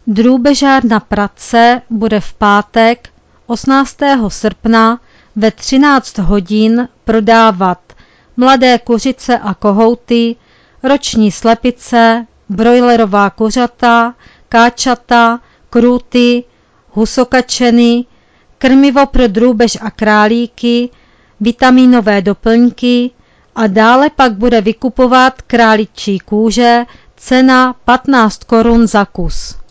Drůbežárna Pratce bude v pátek 18. srpna ve 13 hodin prodávat mladé kuřice a kohouty, roční slepice, brojlerová kuřata, káčata, krůty, husokačeny, krmivo pro drůbež a králíky, vitaminové doplňky a dále pak bude vykupovat králičí kůže, cena 15 korun za kus.